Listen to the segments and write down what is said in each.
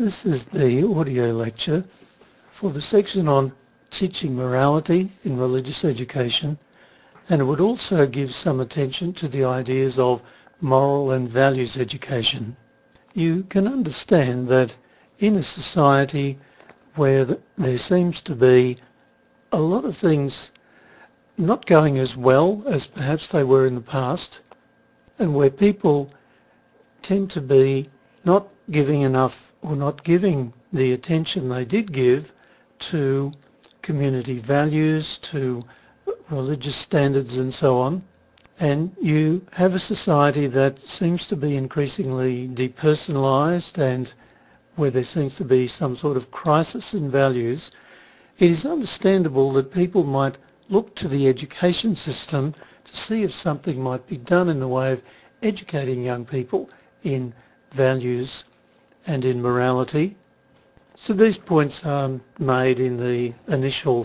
This is the audio lecture for the section on teaching morality in religious education, and it would also give some attention to the ideas of moral and values education. You can understand that in a society where there seems to be a lot of things not going as well as perhaps they were in the past, and where people tend to be not giving enough or not giving the attention they did give to community values, to religious standards and so on. And you have a society that seems to be increasingly depersonalised and where there seems to be some sort of crisis in values. It is understandable that people might look to the education system to see if something might be done in the way of educating young people in values and in morality. So these points are made in the initial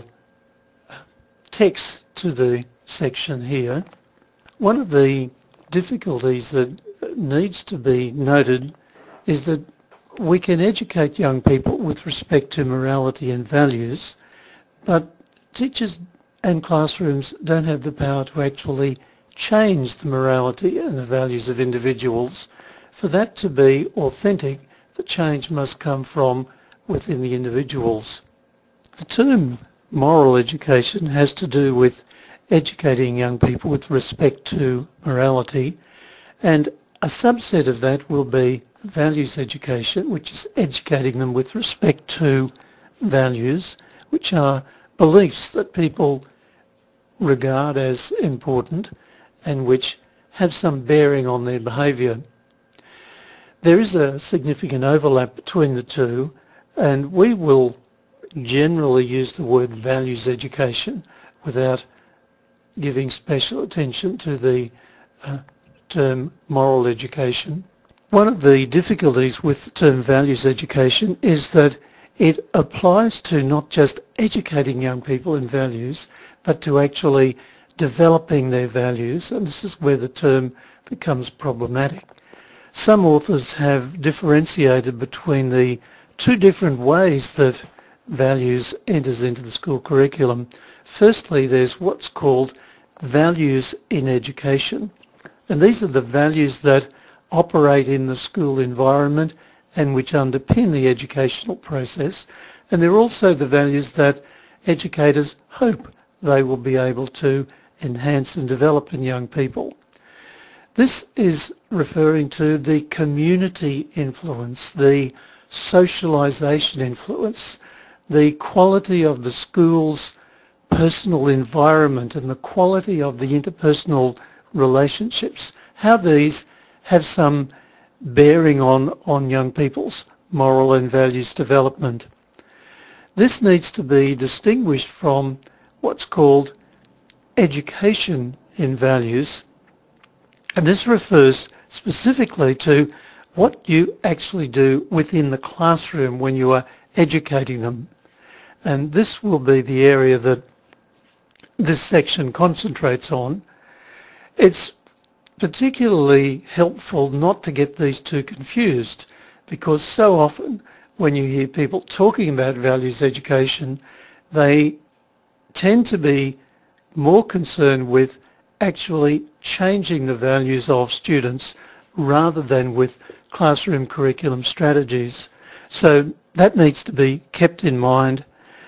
text to the section here. One of the difficulties that needs to be noted is that we can educate young people with respect to morality and values, but teachers and classrooms don't have the power to actually change the morality and the values of individuals. For that to be authentic, the change must come from within the individuals. The term moral education has to do with educating young people with respect to morality, and a subset of that will be values education, which is educating them with respect to values, which are beliefs that people regard as important and which have some bearing on their behaviour. There is a significant overlap between the two, and we will generally use the word values education without giving special attention to the term moral education. One of the difficulties with the term values education is that it applies to not just educating young people in values, but to actually developing their values, and this is where the term becomes problematic. Some authors have differentiated between the two different ways that values enters into the school curriculum. Firstly, there's what's called values in education, and these are the values that operate in the school environment and which underpin the educational process, and they're also the values that educators hope they will be able to enhance and develop in young people. This is referring to the community influence, the socialisation influence, the quality of the school's personal environment and the quality of the interpersonal relationships, how these have some bearing on young people's moral and values development. This needs to be distinguished from what's called education in values, and this refers specifically to what you actually do within the classroom when you are educating them. And this will be the area that this section concentrates on. It's particularly helpful not to get these two confused, because so often when you hear people talking about values education, they tend to be more concerned with actually changing the values of students rather than with classroom curriculum strategies. So that needs to be kept in mind.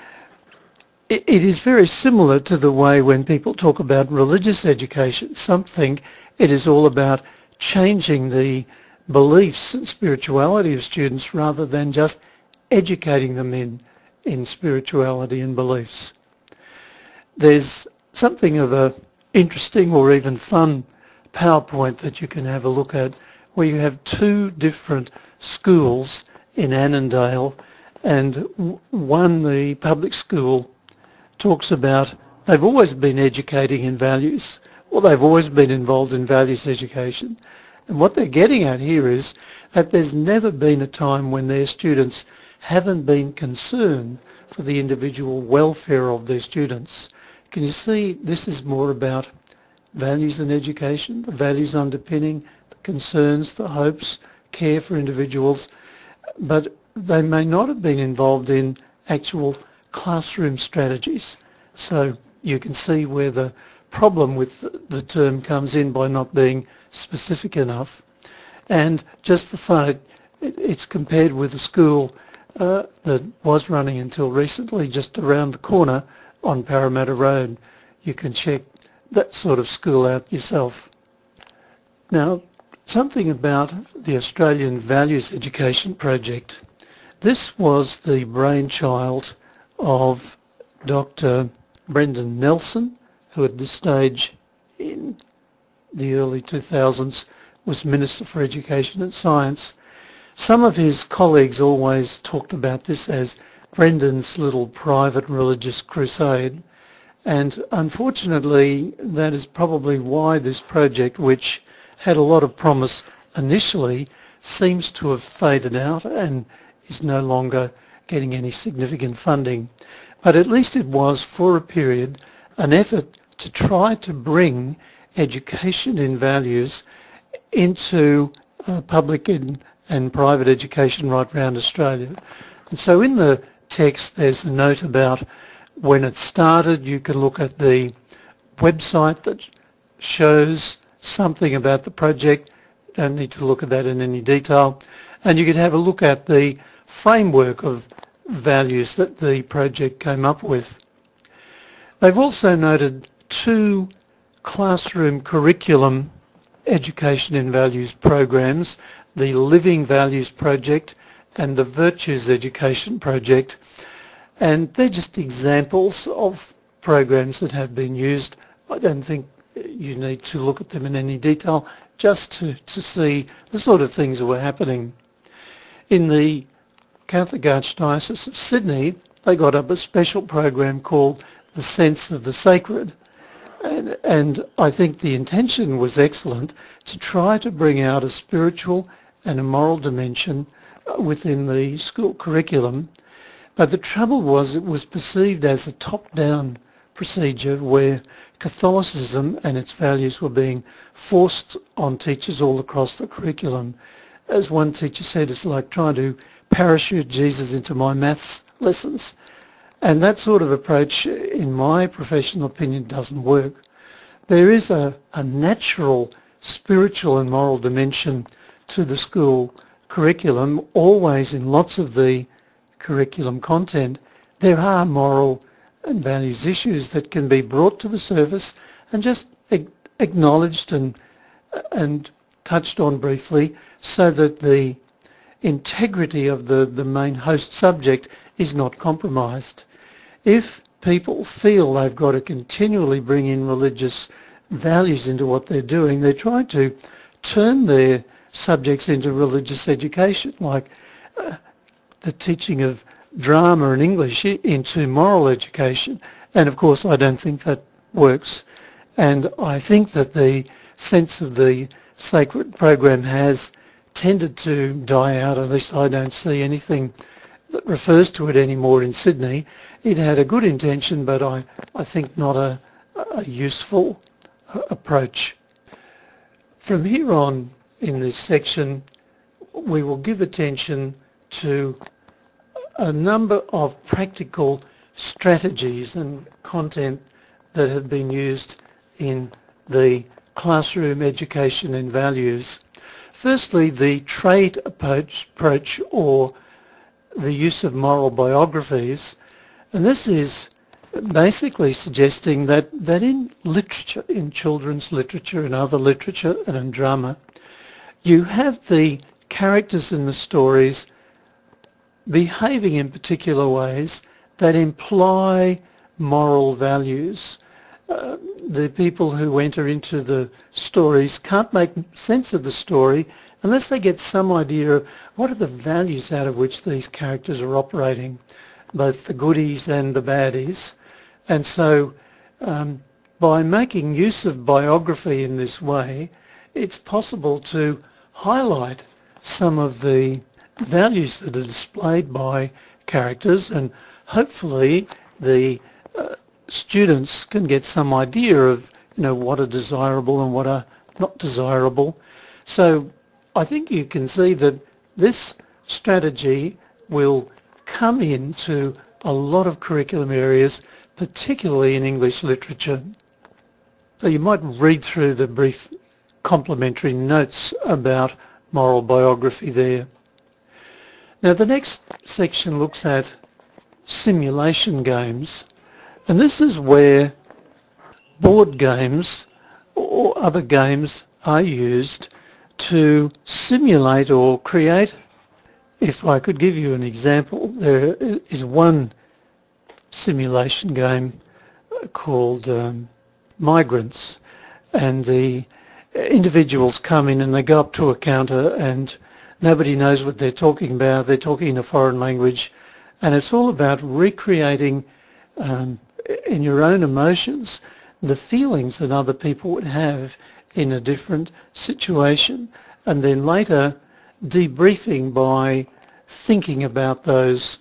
It is very similar to the way when people talk about religious education. Some think it is all about changing the beliefs and spirituality of students rather than just educating them in spirituality and beliefs. There's something of a interesting or even fun PowerPoint that you can have a look at where you have two different schools in Annandale, and one, the public school, talks about they've always been educating in values, or they've always been involved in values education. And what they're getting at here is that there's never been a time when their students haven't been concerned for the individual welfare of their students. Can you see this is more about values in education, the values underpinning the concerns, the hopes, care for individuals, but they may not have been involved in actual classroom strategies. So you can see where the problem with the term comes in by not being specific enough. And just for fun, it's compared with a school that was running until recently just around the corner on Parramatta Road. You can check that sort of school out yourself. Now, something about the Australian Values Education Project. This was the brainchild of Dr. Brendan Nelson, who at this stage in the early 2000s was Minister for Education and Science. Some of his colleagues always talked about this as Brendan's little private religious crusade, and unfortunately that is probably why this project, which had a lot of promise initially, seems to have faded out and is no longer getting any significant funding. But at least it was, for a period, an effort to try to bring education in values into public and private education right around Australia. And so in the text there's a note about when it started. You can look at the website that shows something about the project. Don't need to look at that in any detail. And you can have a look at the framework of values that the project came up with. They've also noted 2 classroom curriculum education in values programs, the Living Values Project and the Virtues Education Project, and they're just examples of programs that have been used. I don't think you need to look at them in any detail, just to see the sort of things that were happening. In the Catholic Archdiocese of Sydney, they got up a special program called The Sense of the Sacred, and I think the intention was excellent, to try to bring out a spiritual and a moral dimension within the school curriculum. But the trouble was it was perceived as a top-down procedure where Catholicism and its values were being forced on teachers all across the curriculum. As one teacher said, it's like trying to parachute Jesus into my maths lessons. And that sort of approach, in my professional opinion, doesn't work. There is a natural spiritual and moral dimension to the school curriculum. Always in lots of the curriculum content, there are moral and values issues that can be brought to the surface and just acknowledged and touched on briefly, so that the integrity of the main host subject is not compromised. If people feel they've got to continually bring in religious values into what they're doing, they're trying to turn their subjects into religious education, like the teaching of drama and English into moral education. And of course I don't think that works. And I think that the sense of the sacred program has tended to die out. At least I don't see anything that refers to it anymore in Sydney. It had a good intention, but I think not a useful approach. From here on in this section, we will give attention to a number of practical strategies and content that have been used in the classroom education and values. Firstly, the trait approach, or the use of moral biographies, and this is basically suggesting that in literature, in children's literature and other literature and in drama, you have the characters in the stories behaving in particular ways that imply moral values. The people who enter into the stories can't make sense of the story unless they get some idea of what are the values out of which these characters are operating, both the goodies and the baddies. And so by making use of biography in this way, it's possible to highlight some of the values that are displayed by characters, and hopefully the students can get some idea of what are desirable and what are not desirable. So I think you can see that this strategy will come into a lot of curriculum areas, particularly in English literature. So you might read through the brief complimentary notes about moral biography there. Now the next section looks at simulation games, and this is where board games or other games are used to simulate or create. If I could give you an example, there is one simulation game called Migrants, and the individuals come in and they go up to a counter and nobody knows what they're talking about. They're talking in a foreign language, and it's all about recreating in your own emotions the feelings that other people would have in a different situation, and then later debriefing by thinking about those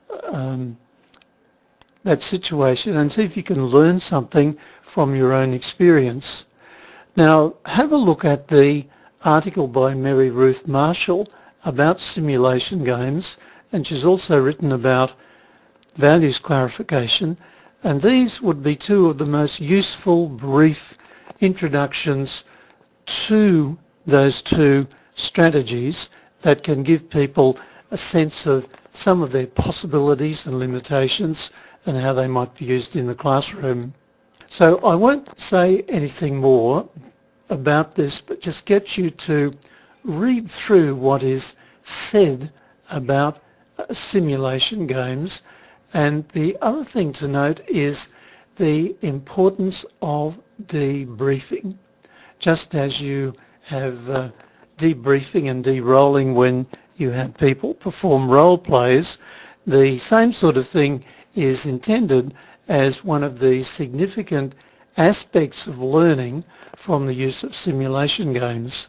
that situation and see if you can learn something from your own experience. Now have a look at the article by Mary Ruth Marshall about simulation games, and she's also written about values clarification, and these would be two of the most useful brief introductions to those two strategies that can give people a sense of some of their possibilities and limitations and how they might be used in the classroom. So I won't say anything more about this, but just get you to read through what is said about simulation games. And the other thing to note is the importance of debriefing. Just as you have debriefing and de-rolling when you have people perform role plays, the same sort of thing is intended as one of the significant aspects of learning from the use of simulation games.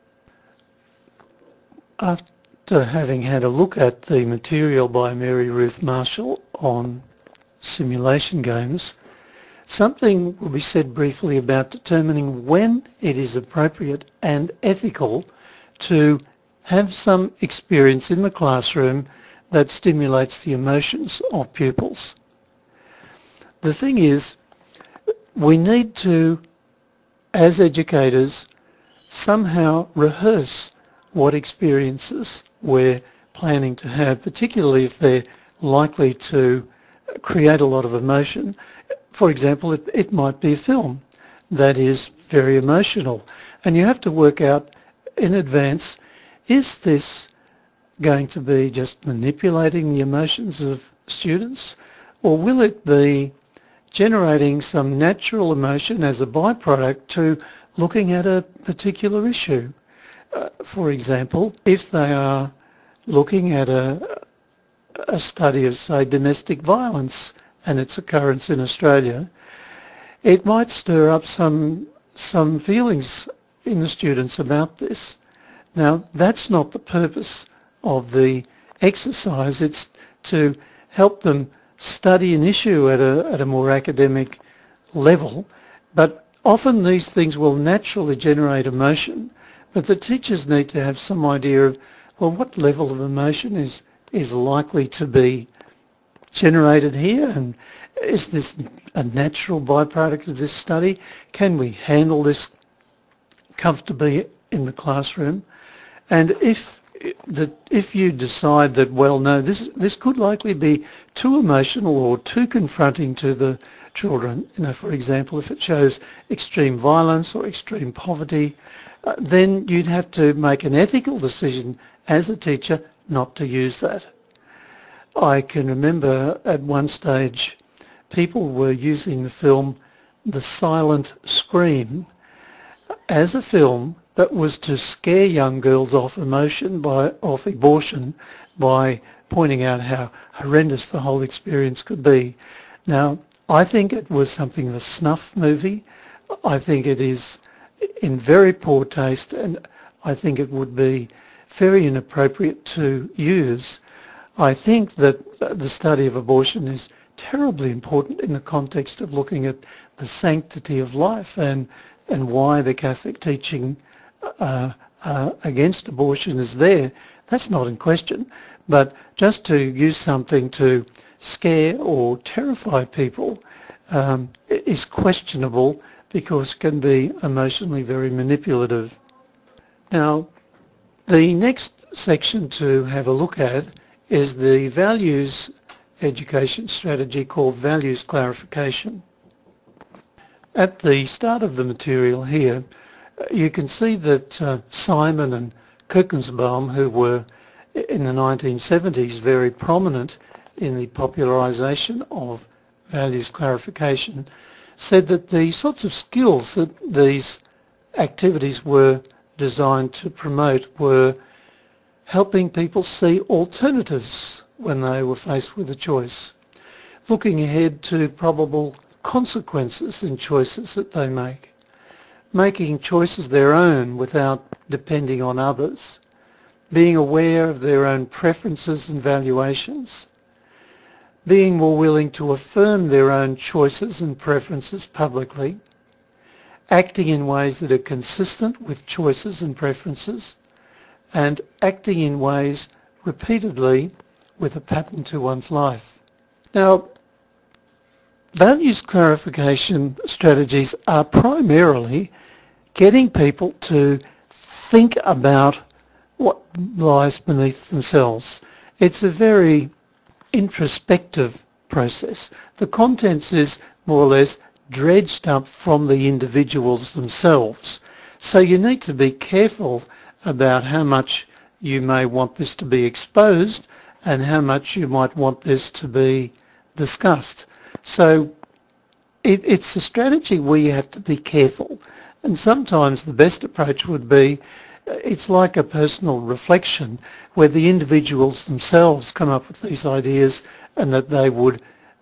After having had a look at the material by Mary Ruth Marshall on simulation games, something will be said briefly about determining when it is appropriate and ethical to have some experience in the classroom that stimulates the emotions of pupils. The thing is, we need to, as educators, somehow rehearse what experiences we're planning to have, particularly if they're likely to create a lot of emotion. For example, it might be a film that is very emotional, and you have to work out in advance, is this going to be just manipulating the emotions of students, or will it be generating some natural emotion as a byproduct to looking at a particular issue? For example, if they are looking at a study of, say, domestic violence and its occurrence in Australia, it might stir up some feelings in the students about this. Now, that's not the purpose of the exercise. It's to help them study an issue at a more academic level, but often these things will naturally generate emotion, but the teachers need to have some idea of, well, what level of emotion is likely to be generated here, and is this a natural byproduct of this study? Can we handle this comfortably in the classroom? And if you decide that, well, no, this could likely be too emotional or too confronting to the children, for example, if it shows extreme violence or extreme poverty, then you'd have to make an ethical decision as a teacher not to use that. I can remember at one stage people were using the film The Silent Scream as a film that was to scare young girls off abortion by pointing out how horrendous the whole experience could be. Now, I think it was something of a snuff movie. I think it is in very poor taste, and I think it would be very inappropriate to use. I think that the study of abortion is terribly important in the context of looking at the sanctity of life and why the Catholic teaching against abortion is there. That's not in question. But just to use something to scare or terrify people is questionable because it can be emotionally very manipulative. Now, the next section to have a look at is the values education strategy called values clarification. At the start of the material here, you can see that Simon and Kuckensbaum, who were in the 1970s very prominent in the popularisation of values clarification, said that the sorts of skills that these activities were designed to promote were helping people see alternatives when they were faced with a choice, looking ahead to probable consequences in choices that they make, making choices their own without depending on others, being aware of their own preferences and valuations, being more willing to affirm their own choices and preferences publicly, acting in ways that are consistent with choices and preferences, and acting in ways repeatedly with a pattern to one's life. Now, values clarification strategies are primarily getting people to think about what lies beneath themselves. It's a very introspective process. The contents is more or less dredged up from the individuals themselves. So you need to be careful about how much you may want this to be exposed and how much you might want this to be discussed. So it's a strategy where you have to be careful. And sometimes the best approach would be, it's like a personal reflection where the individuals themselves come up with these ideas and that they would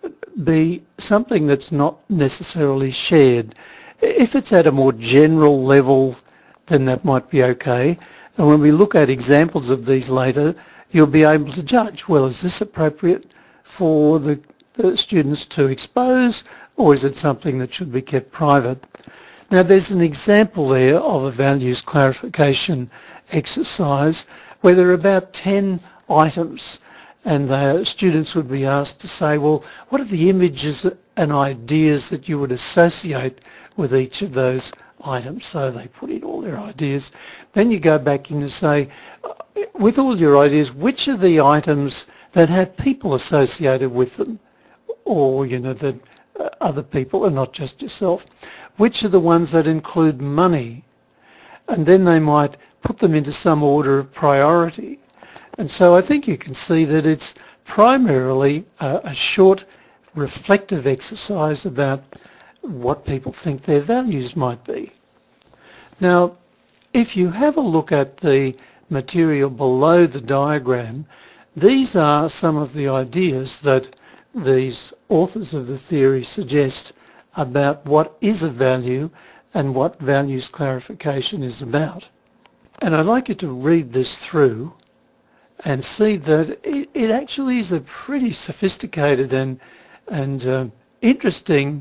be something that's not necessarily shared. If it's at a more general level, then that might be okay. And when we look at examples of these later, you'll be able to judge, well, is this appropriate for the students to expose, or is it something that should be kept private? Now, there's an example there of a values clarification exercise where there are about 10 items, and the students would be asked to say, well, what are the images and ideas that you would associate with each of those items? So they put in all their ideas. Then you go back in and say, with all your ideas, which are the items that have people associated with them, or, you know, that other people and not just yourself? Which are the ones that include money? And then they might put them into some order of priority. And so I think you can see that it's primarily a short reflective exercise about what people think their values might be. Now, if you have a look at the material below the diagram, these are some of the ideas that these authors of the theory suggest about what is a value and what values clarification is about. And I'd like you to read this through and see that it actually is a pretty sophisticated and interesting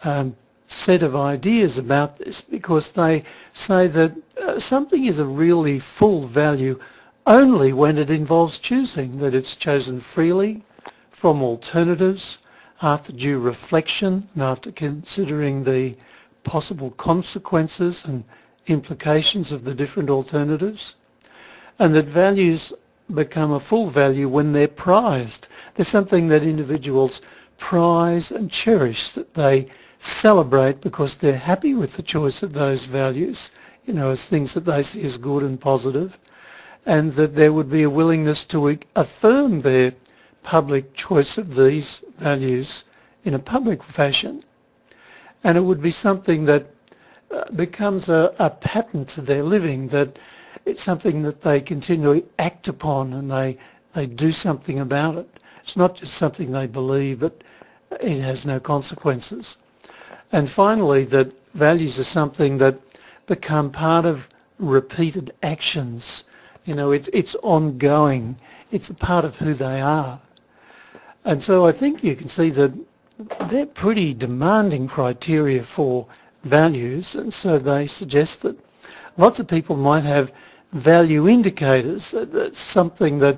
set of ideas about this, because they say that something is a really full value only when it involves choosing, that it's chosen freely from alternatives after due reflection and after considering the possible consequences and implications of the different alternatives, and that values become a full value when they're prized. There's something that individuals prize and cherish, that they celebrate because they're happy with the choice of those values, you know, as things that they see as good and positive, and that there would be a willingness to affirm their public choice of these values in a public fashion. And it would be something that becomes a pattern to their living, that it's something that they continually act upon and they do something about it. It's not just something they believe, but it has no consequences. And finally, that values are something that become part of repeated actions. You know, it's ongoing. It's a part of who they are. And so I think you can see that they're pretty demanding criteria for values, and so they suggest that lots of people might have value indicators. That's something that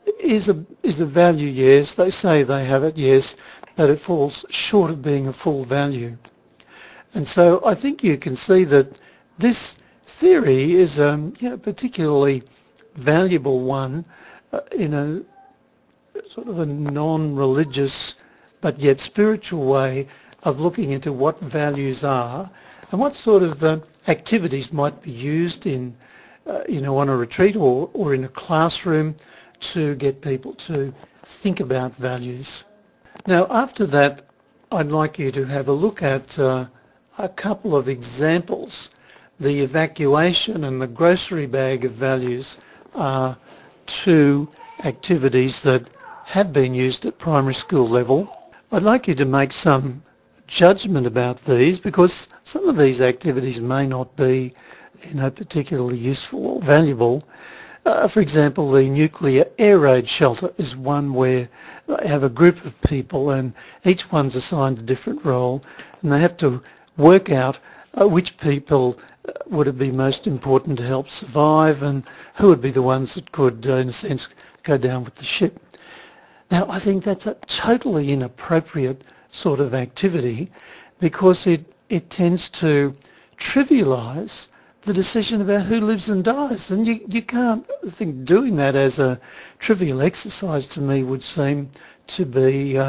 is a value, yes. They say they have it, yes, but it falls short of being a full value. And so I think you can see that this theory is a particularly valuable one in a sort of a non-religious but yet spiritual way of looking into what values are and what sort of activities might be used in, on a retreat or in a classroom to get people to think about values. Now, after that, I'd like you to have a look at a couple of examples. The evacuation and the grocery bag of values are two activities that have been used at primary school level. I'd like you to make some judgment about these because some of these activities may not be particularly useful or valuable. For example, the nuclear air raid shelter is one where they have a group of people and each one's assigned a different role and they have to work out which people would it be most important to help survive and who would be the ones that could, in a sense, go down with the ship. Now, I think that's a totally inappropriate sort of activity because it tends to trivialise the decision about who lives and dies. And you can't, I think doing that as a trivial exercise to me would seem to be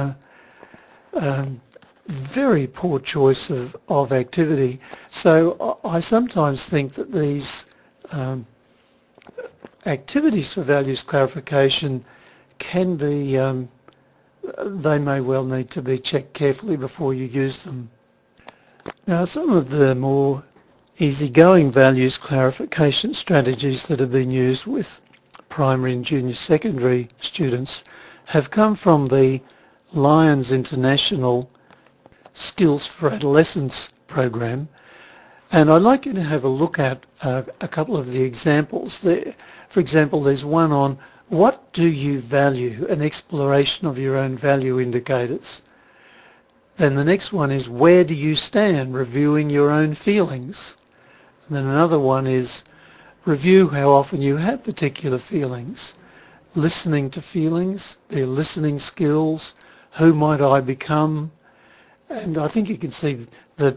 very poor choice of activity. So I sometimes think that these activities for values clarification can be, they may well need to be checked carefully before you use them. Now, some of the more easygoing values clarification strategies that have been used with primary and junior secondary students have come from the Lions International Skills for Adolescence program, and I'd like you to have a look at a couple of the examples there. For example, there's one on what do you value, an exploration of your own value indicators. Then the next one is where do you stand, reviewing your own feelings. And then another one is review how often you have particular feelings, listening to feelings, their listening skills, who might I become. And I think you can see that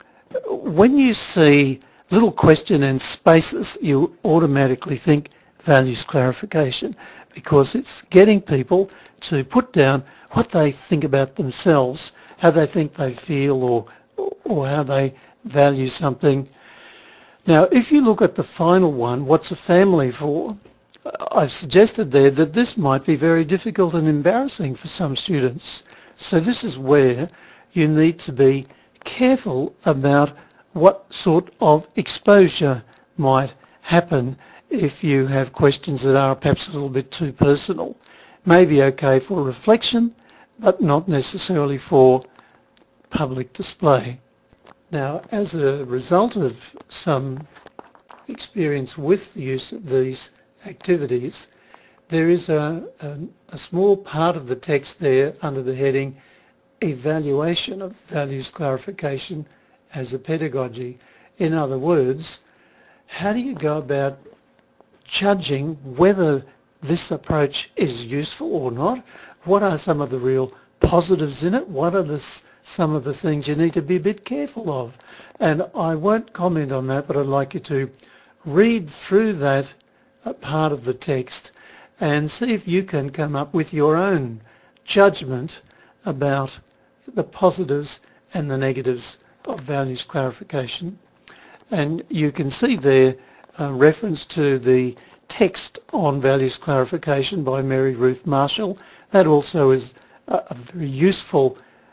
when you see little question and spaces, you automatically think values clarification because it's getting people to put down what they think about themselves, how they think they feel or how they value something. Now, if you look at the final one, what's a family for? I've suggested there that this might be very difficult and embarrassing for some students. So this is where you need to be careful about what sort of exposure might happen if you have questions that are perhaps a little bit too personal. Maybe okay for reflection, but not necessarily for public display. Now, as a result of some experience with the use of these activities, there is a small part of the text there under the heading Evaluation of Values Clarification as a Pedagogy. In other words, how do you go about judging whether this approach is useful or not? What are some of the real positives in it? What are some of the things you need to be a bit careful of? And I won't comment on that, but I'd like you to read through that part of the text and see if you can come up with your own judgment about the positives and the negatives of values clarification. And you can see there a reference to the text on values clarification by Mary Ruth Marshall. That also is a very useful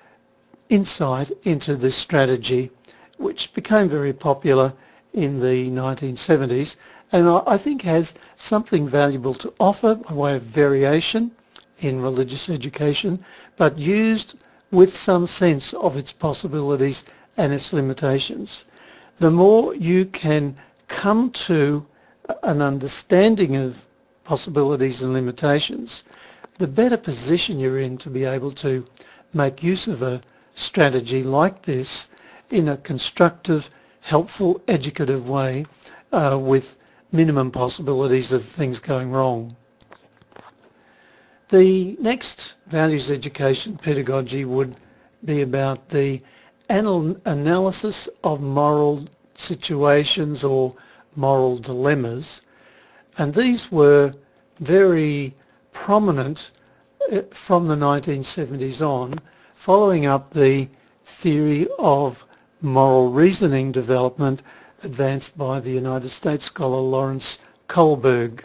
insight into this strategy, which became very popular in the 1970s and I think has something valuable to offer by way of variation in religious education, but used with some sense of its possibilities and its limitations. The more you can come to an understanding of possibilities and limitations, the better position you're in to be able to make use of a strategy like this in a constructive, helpful, educative way with minimum possibilities of things going wrong. The next values education pedagogy would be about the analysis of moral situations or moral dilemmas, and these were very prominent from the 1970s on, following up the theory of moral reasoning development advanced by the United States scholar Lawrence Kohlberg.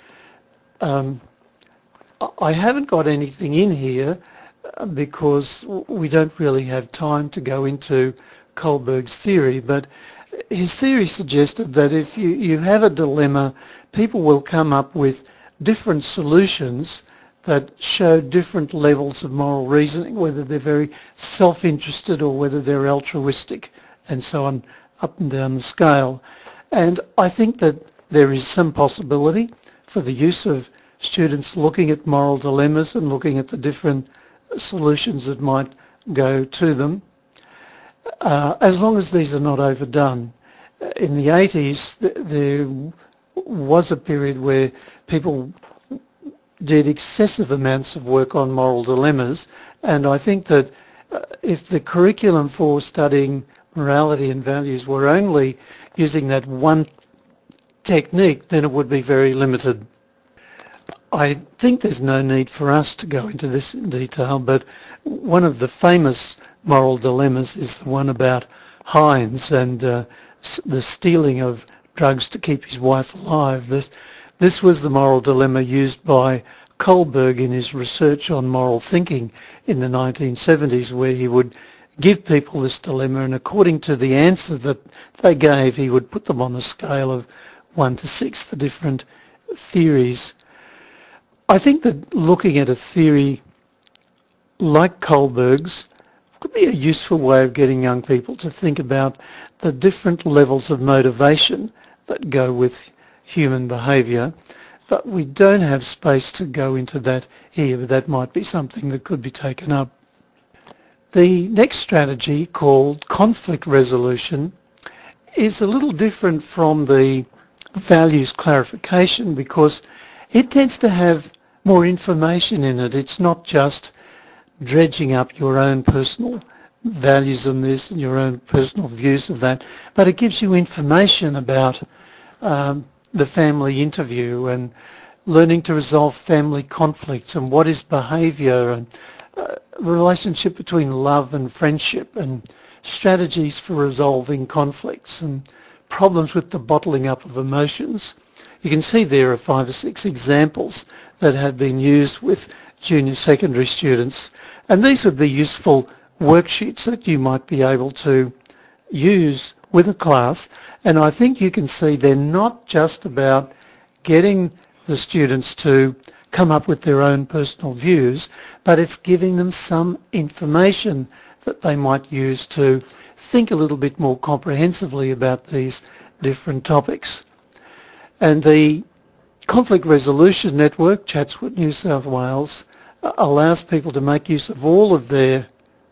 I haven't got anything in here because we don't really have time to go into Kohlberg's theory, but his theory suggested that if you have a dilemma, people will come up with different solutions that show different levels of moral reasoning, whether they're very self-interested or whether they're altruistic, and so on, up and down the scale. And I think that there is some possibility for the use of students looking at moral dilemmas and looking at the different solutions that might go to them, as long as these are not overdone. In the 80s, there was a period where people did excessive amounts of work on moral dilemmas, and I think that if the curriculum for studying morality and values were only using that one technique, then it would be very limited. I think there's no need for us to go into this in detail, but one of the famous moral dilemmas is the one about Heinz and the stealing of drugs to keep his wife alive. This was the moral dilemma used by Kohlberg in his research on moral thinking in the 1970s, where he would give people this dilemma, and according to the answer that they gave, he would put them on a scale of 1 to 6, the different theories. I think that looking at a theory like Kohlberg's could be a useful way of getting young people to think about the different levels of motivation that go with human behaviour, but we don't have space to go into that here, but that might be something that could be taken up. The next strategy, called conflict resolution, is a little different from the values clarification because it tends to have more information in it. It's not just dredging up your own personal values on this and your own personal views of that, but it gives you information about the family interview and learning to resolve family conflicts and what is behaviour and the relationship between love and friendship and strategies for resolving conflicts and problems with the bottling up of emotions. You can see there are 5 or 6 examples that have been used with junior secondary students, and these would be useful worksheets that you might be able to use with a class. And I think you can see they're not just about getting the students to come up with their own personal views, but it's giving them some information that they might use to think a little bit more comprehensively about these different topics. And the Conflict Resolution Network, Chatswood, New South Wales, allows people to make use of all of their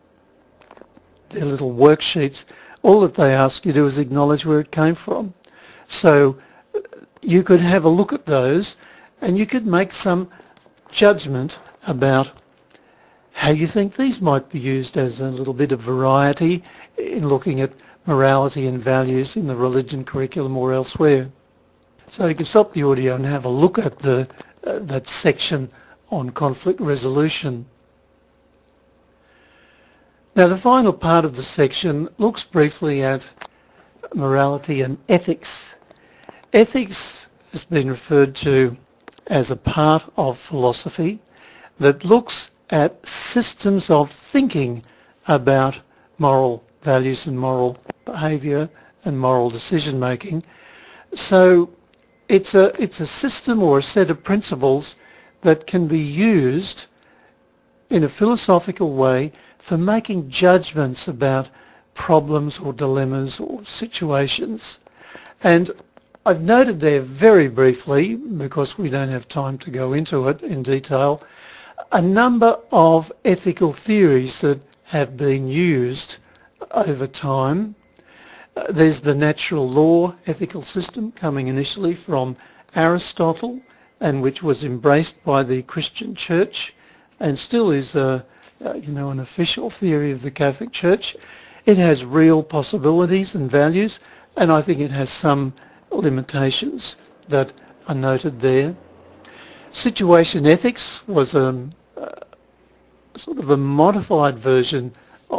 little worksheets. All that they ask you to do is acknowledge where it came from. So you could have a look at those and you could make some judgment about how you think these might be used as a little bit of variety in looking at morality and values in the religion curriculum or elsewhere. So you can stop the audio and have a look at that section on conflict resolution. Now the final part of the section looks briefly at morality and ethics. Ethics has been referred to as a part of philosophy that looks at systems of thinking about moral values and moral behaviour and moral decision making. So it's a system or a set of principles that can be used in a philosophical way for making judgments about problems or dilemmas or situations. And I've noted there very briefly, because we don't have time to go into it in detail, a number of ethical theories that have been used over time. There's the natural law ethical system, coming initially from Aristotle and which was embraced by the Christian Church and still is an official theory of the Catholic Church. It has real possibilities and values, and I think it has some limitations that are noted there. Situation ethics was sort of a modified version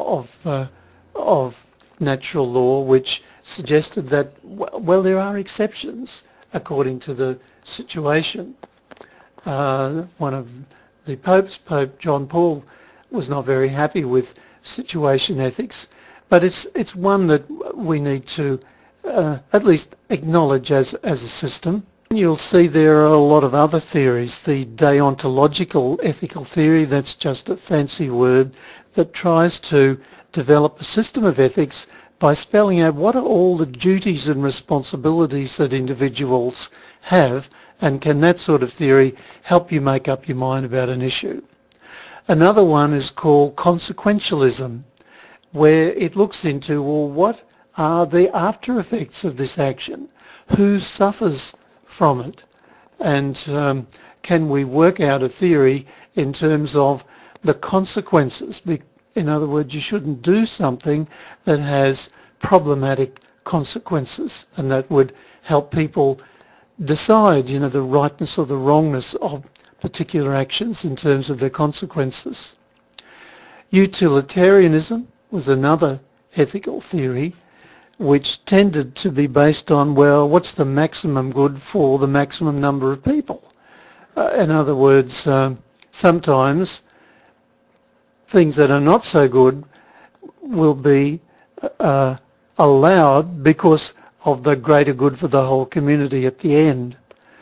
of natural law, which suggested that, well, there are exceptions according to the situation. One of the popes, Pope John Paul, was not very happy with situation ethics, but it's one that we need to at least acknowledge as a system. You'll see there are a lot of other theories. The deontological ethical theory, that's just a fancy word that tries to develop a system of ethics by spelling out what are all the duties and responsibilities that individuals have, and can that sort of theory help you make up your mind about an issue. Another one is called consequentialism, where it looks into, well, what are the after effects of this action? Who suffers from it? And can we work out a theory in terms of the consequences? In other words, you shouldn't do something that has problematic consequences, and that would help people decide, the rightness or the wrongness of particular actions in terms of their consequences. Utilitarianism was another ethical theory which tended to be based on, well, what's the maximum good for the maximum number of people? In other words, sometimes things that are not so good will be allowed because of the greater good for the whole community at the end.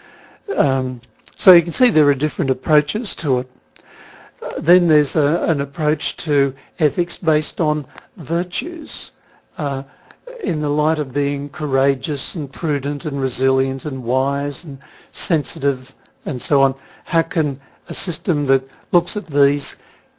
So you can see there are different approaches to it. Then there's an approach to ethics based on virtues, in the light of being courageous and prudent and resilient and wise and sensitive and so on. How can a system that looks at these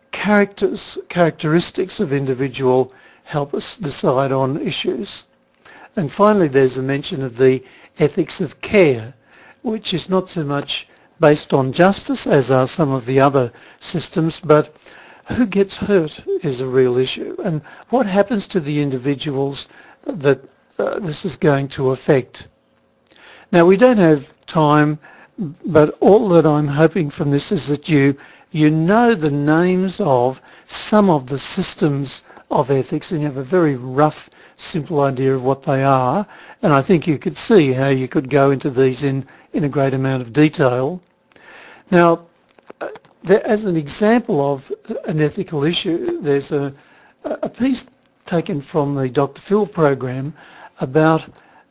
characteristics of individual help us decide on issues? And finally, there's a mention of the ethics of care, which is not so much based on justice as are some of the other systems, but who gets hurt is a real issue, and what happens to the individuals that this is going to affect. Now, we don't have time, but all that I'm hoping from this is that you know the names of some of the systems of ethics, and you have a very rough, simple idea of what they are, and I think you could see how you could go into these in a great amount of detail. Now, as an example of an ethical issue, there's a piece taken from the Dr. Phil program about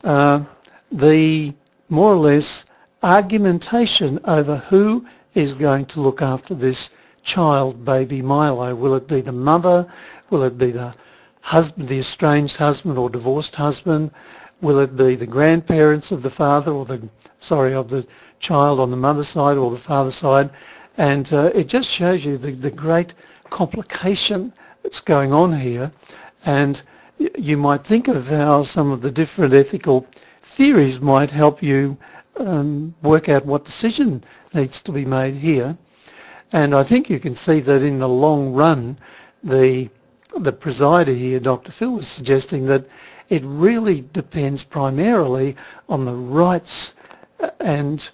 the more or less argumentation over who is going to look after this child, baby Milo. Will it be the mother? Will it be the husband, the estranged husband or divorced husband? Will it be the grandparents of the father or of the child on the mother's side or the father's side? And it just shows you the great complication that's going on here. And you might think of how some of the different ethical theories might help you work out what decision needs to be made here. And I think you can see that in the long run, the presider here, Dr. Phil, is suggesting that it really depends primarily on the rights and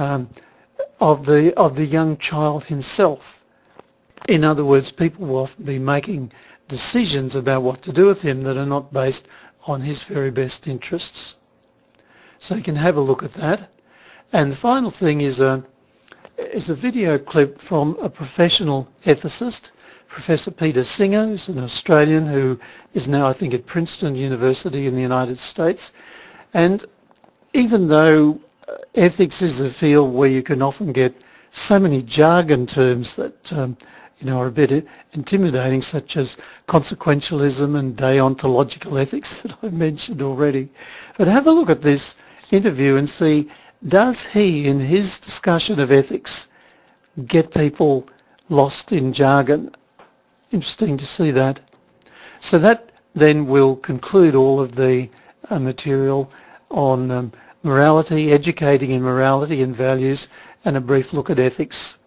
of the young child himself. In other words, people will often be making decisions about what to do with him that are not based on his very best interests. So you can have a look at that. And the final thing is a video clip from a professional ethicist, Professor Peter Singer, who's an Australian who is now, I think, at Princeton University in the United States. And even though ethics is a field where you can often get so many jargon terms that are a bit intimidating, such as consequentialism and deontological ethics that I've mentioned already. But have a look at this interview and see, does he, in his discussion of ethics, get people lost in jargon? Interesting to see that. So that then will conclude all of the material on morality, educating in morality and values, and a brief look at ethics